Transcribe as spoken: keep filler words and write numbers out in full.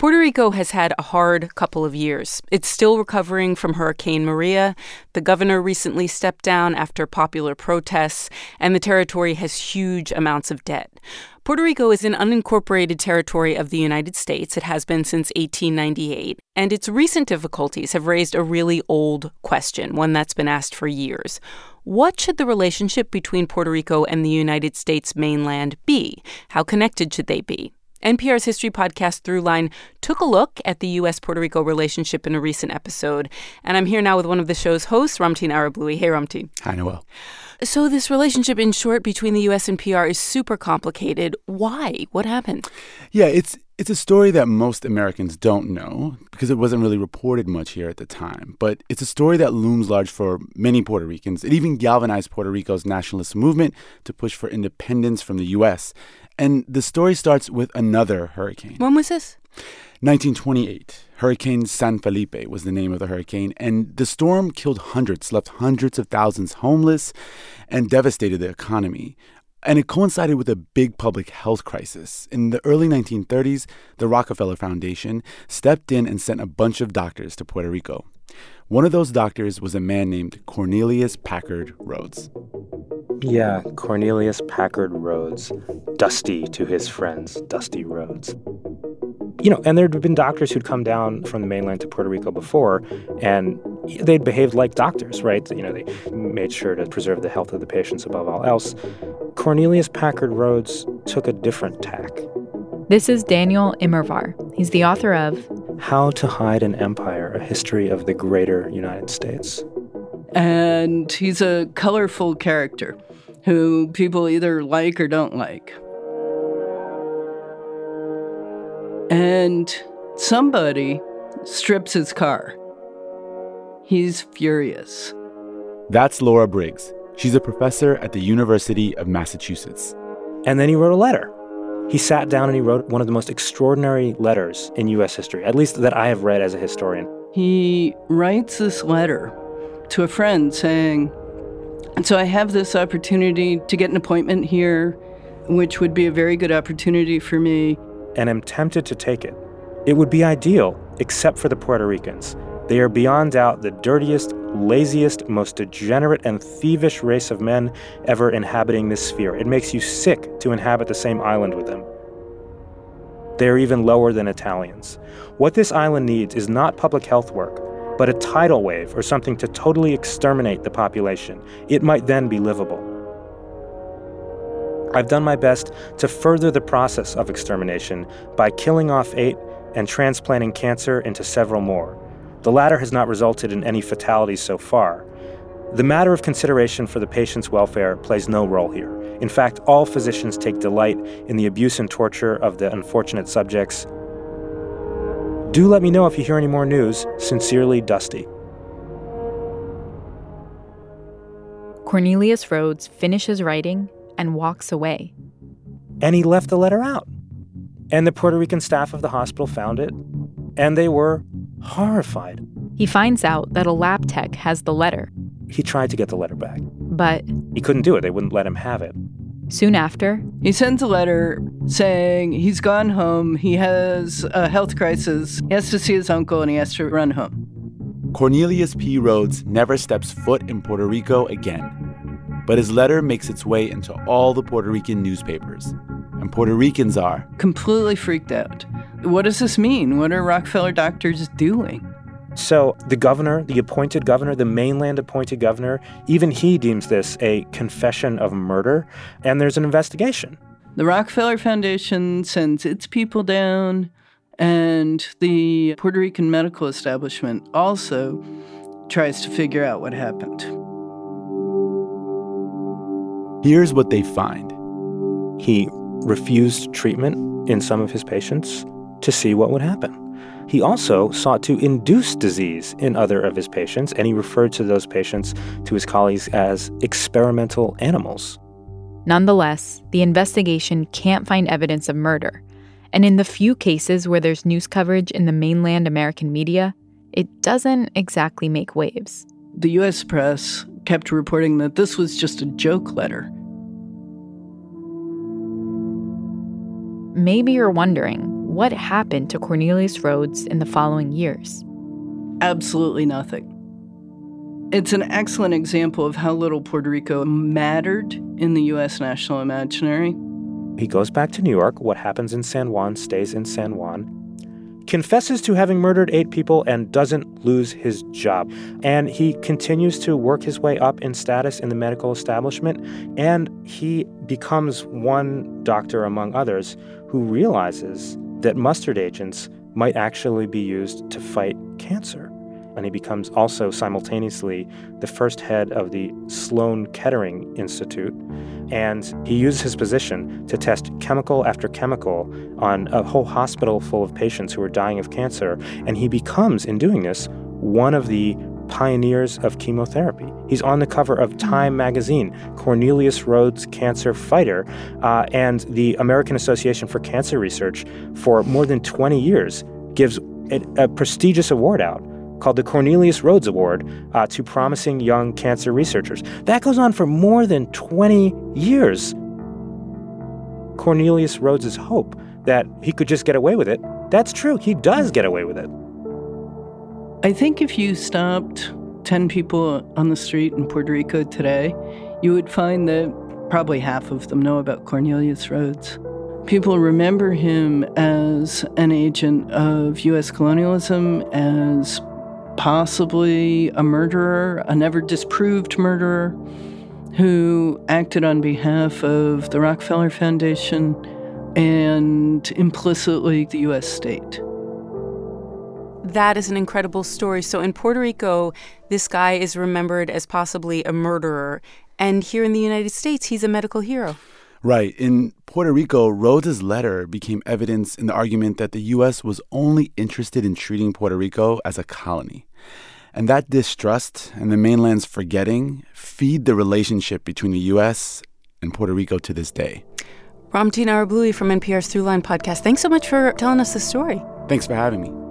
Puerto Rico has had a hard couple of years. It's still recovering from Hurricane Maria. The governor recently stepped down after popular protests, and the territory has huge amounts of debt. Puerto Rico is an unincorporated territory of the United States. It has been since eighteen ninety-eight, and its recent difficulties have raised a really old question, one that's been asked for years. What should the relationship between Puerto Rico and the United States mainland be? How connected should they be? N P R's history podcast Throughline took a look at the U S Puerto Rico relationship in a recent episode, and I'm here now with one of the show's hosts, Ramtin Arablouei. Hey, Ramtin. Hi, Noel. So this relationship, in short, between the U S and P R is super complicated. Why? What happened? Yeah, it's it's a story that most Americans don't know because it wasn't really reported much here at the time. But it's a story that looms large for many Puerto Ricans. It even galvanized Puerto Rico's nationalist movement to push for independence from the U S. And the story starts with another hurricane. When was this? nineteen twenty-eight. Hurricane San Felipe was the name of the hurricane. And the storm killed hundreds, left hundreds of thousands homeless, and devastated the economy. And it coincided with a big public health crisis. In the early nineteen thirties, the Rockefeller Foundation stepped in and sent a bunch of doctors to Puerto Rico. One of those doctors was a man named Cornelius Packard Rhodes. Yeah, Cornelius Packard Rhodes. Dusty to his friends, Dusty Rhodes. You know, and there had been doctors who'd come down from the mainland to Puerto Rico before, and they'd behaved like doctors, right? You know, they made sure to preserve the health of the patients above all else. Cornelius Packard Rhodes took a different tack. This is Daniel Immerwahr. He's the author of How to Hide an Empire, A History of the Greater United States. And he's a colorful character who people either like or don't like. And somebody strips his car. He's furious. That's Laura Briggs. She's a professor at the University of Massachusetts. And then he wrote a letter. He sat down and he wrote one of the most extraordinary letters in U S history, at least that I have read as a historian. He writes this letter to a friend saying, so I have this opportunity to get an appointment here, which would be a very good opportunity for me. And am tempted to take it. It would be ideal, except for the Puerto Ricans. They are beyond doubt the dirtiest, laziest, most degenerate and thievish race of men ever inhabiting this sphere. It makes you sick to inhabit the same island with them. They are even lower than Italians. What this island needs is not public health work, but a tidal wave or something to totally exterminate the population. It might then be livable. I've done my best to further the process of extermination by killing off eight and transplanting cancer into several more. The latter has not resulted in any fatalities so far. The matter of consideration for the patient's welfare plays no role here. In fact, all physicians take delight in the abuse and torture of the unfortunate subjects. Do let me know if you hear any more news. Sincerely, Dusty. Cornelius Rhodes finishes writing and walks away. And he left the letter out. And the Puerto Rican staff of the hospital found it, and they were horrified. He finds out that a lab tech has the letter. He tried to get the letter back. But he couldn't do it. They wouldn't let him have it. Soon after, he sends a letter saying he's gone home, he has a health crisis, he has to see his uncle, and he has to run home. Cornelius P. Rhodes never steps foot in Puerto Rico again. But his letter makes its way into all the Puerto Rican newspapers. And Puerto Ricans are completely freaked out. What does this mean? What are Rockefeller doctors doing? So the governor, the appointed governor, the mainland appointed governor, even he deems this a confession of murder, and there's an investigation. The Rockefeller Foundation sends its people down, and the Puerto Rican medical establishment also tries to figure out what happened. Here's what they find. He refused treatment in some of his patients to see what would happen. He also sought to induce disease in other of his patients, and he referred to those patients to his colleagues as experimental animals. Nonetheless, the investigation can't find evidence of murder. And in the few cases where there's news coverage in the mainland American media, it doesn't exactly make waves. The U S press kept reporting that this was just a joke letter. Maybe you're wondering, what happened to Cornelius Rhoads in the following years? Absolutely nothing. It's an excellent example of how little Puerto Rico mattered in the U S national imaginary. He goes back to New York. What happens in San Juan stays in San Juan. Confesses to having murdered eight people and doesn't lose his job. And he continues to work his way up in status in the medical establishment. And he becomes one doctor among others who realizes that mustard agents might actually be used to fight cancer. And he becomes also simultaneously the first head of the Sloan Kettering Institute. And he uses his position to test chemical after chemical on a whole hospital full of patients who are dying of cancer. And he becomes, in doing this, one of the pioneers of chemotherapy. He's on the cover of Time magazine, Cornelius Rhoads, Cancer Fighter, uh, and the American Association for Cancer Research for more than twenty years gives a, a prestigious award out called the Cornelius Rhoads Award uh, to promising young cancer researchers. That goes on for more than twenty years. Cornelius Rhoads' hope that he could just get away with it, that's true. He does get away with it. I think if you stopped ten people on the street in Puerto Rico today, you would find that probably half of them know about Cornelius Rhoads. People remember him as an agent of U S colonialism, as possibly a murderer, a never disproved murderer, who acted on behalf of the Rockefeller Foundation and implicitly the U S state. That is an incredible story. So in Puerto Rico, this guy is remembered as possibly a murderer. And here in the United States, he's a medical hero. Right. In Puerto Rico, Rhoads' letter became evidence in the argument that the U S was only interested in treating Puerto Rico as a colony. And that distrust and the mainland's forgetting feed the relationship between the U S and Puerto Rico to this day. Ramtin Arablouei from N P R's Throughline podcast, thanks so much for telling us this story. Thanks for having me.